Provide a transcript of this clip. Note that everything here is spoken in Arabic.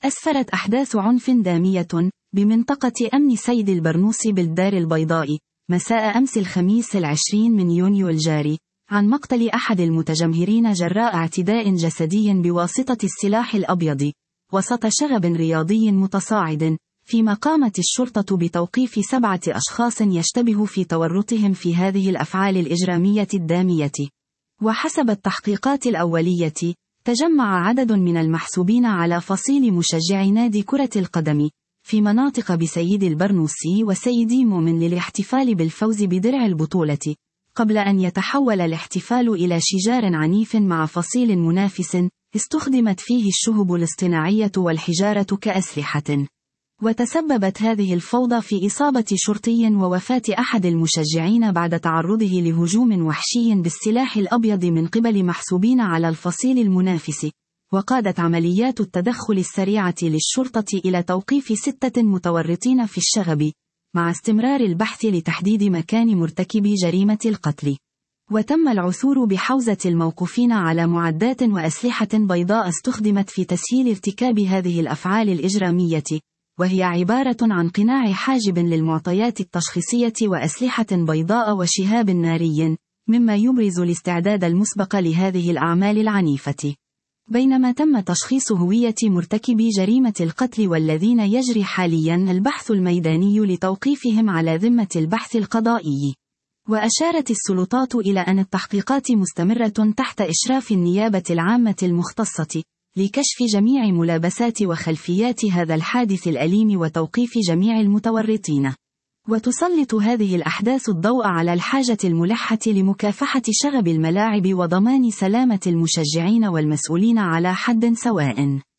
أسفرت أحداث عنف دامية بمنطقة أمن سيد البرنوسي بالدار البيضاء مساء أمس الخميس 20 من يونيو الجاري عن مقتل أحد المتجمهرين جراء اعتداء جسدي بواسطة السلاح الأبيض وسط شغب رياضي متصاعد، فيما قامت الشرطة بتوقيف 7 أشخاص يشتبه في تورطهم في هذه الأفعال الإجرامية الدامية. وحسب التحقيقات الأولية، تجمع عدد من المحسوبين على فصيل مشجعي نادي كرة القدم في مناطق بسيد البرنوسي وسيد مؤمن للاحتفال بالفوز بدرع البطولة، قبل أن يتحول الاحتفال إلى شجار عنيف مع فصيل منافس استخدمت فيه الشهب الاصطناعية والحجارة كأسلحة. وتسببت هذه الفوضى في إصابة شرطي ووفاة أحد المشجعين بعد تعرضه لهجوم وحشي بالسلاح الأبيض من قبل محسوبين على الفصيل المنافس. وقادت عمليات التدخل السريعة للشرطة إلى توقيف 6 متورطين في الشغب، مع استمرار البحث لتحديد مكان مرتكبي جريمة القتل. وتم العثور بحوزة الموقوفين على معدات وأسلحة بيضاء استخدمت في تسهيل ارتكاب هذه الأفعال الإجرامية، وهي عبارة عن قناع حاجب للمعطيات التشخيصية وأسلحة بيضاء وشهاب ناري، مما يبرز الاستعداد المسبق لهذه الأعمال العنيفة. بينما تم تشخيص هوية مرتكبي جريمة القتل والذين يجري حاليا البحث الميداني لتوقيفهم على ذمة البحث القضائي. وأشارت السلطات إلى أن التحقيقات مستمرة تحت إشراف النيابة العامة المختصة لكشف جميع ملابسات وخلفيات هذا الحادث الأليم وتوقيف جميع المتورطين. وتسلط هذه الأحداث الضوء على الحاجة الملحة لمكافحة شغب الملاعب وضمان سلامة المشجعين والمسؤولين على حد سواء.